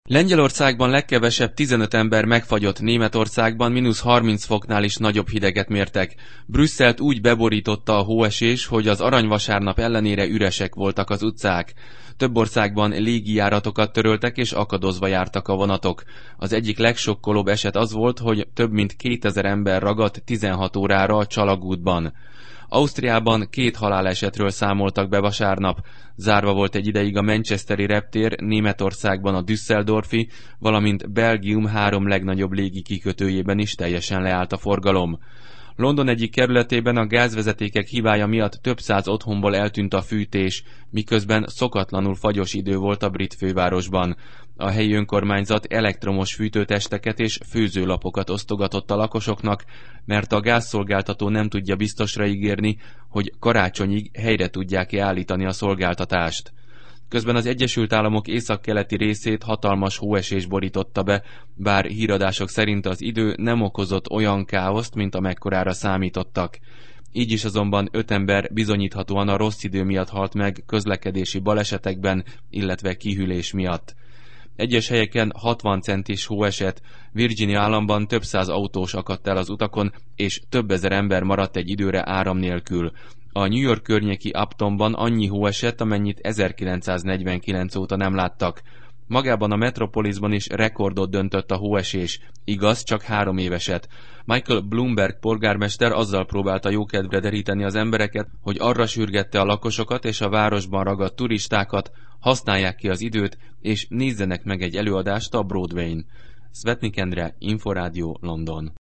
Lengyelországban legkevesebb 15 ember megfagyott, Németországban -30 foknál is nagyobb hideget mértek. Brüsszelt úgy beborította a hóesés, hogy az aranyvasárnap ellenére üresek voltak az utcák. Több országban légijáratokat töröltek és akadozva jártak a vonatok. Az egyik legsokkolóbb eset az volt, hogy több mint 2000 ember ragadt 16 órára a csalagútban. Ausztriában 2 halálesetről számoltak be vasárnap. Zárva volt egy ideig a manchesteri reptér, Németországban a Düsseldorfi, valamint Belgium 3 legnagyobb légi kikötőjében is teljesen leállt a forgalom. London egyik kerületében a gázvezetékek hibája miatt több száz otthonból eltűnt a fűtés, miközben szokatlanul fagyos idő volt a brit fővárosban. A helyi önkormányzat elektromos fűtőtesteket és főzőlapokat osztogatott a lakosoknak, mert a gázszolgáltató nem tudja biztosra ígérni, hogy karácsonyig helyre tudják-e állítani a szolgáltatást. Közben az Egyesült Államok északkeleti részét hatalmas hóesés borította be, bár híradások szerint az idő nem okozott olyan káoszt, mint amekkorára számítottak. Így is azonban 5 ember bizonyíthatóan a rossz idő miatt halt meg közlekedési balesetekben, illetve kihűlés miatt. Egyes helyeken 60 centis hó esett, Virginia államban több száz autós akadt el az utakon, és több ezer ember maradt egy időre áram nélkül. A New York környéki Uptonban annyi hó esett, amennyit 1949 óta nem láttak. Magában a Metropolisban is rekordot döntött a hóesés, igaz, csak 3 éveset. Michael Bloomberg polgármester azzal próbálta jókedvre deríteni az embereket, hogy arra sürgette a lakosokat és a városban ragadt turistákat, használják ki az időt, és nézzenek meg egy előadást a Broadwayn. Svetnik Endre, Inforádió, London.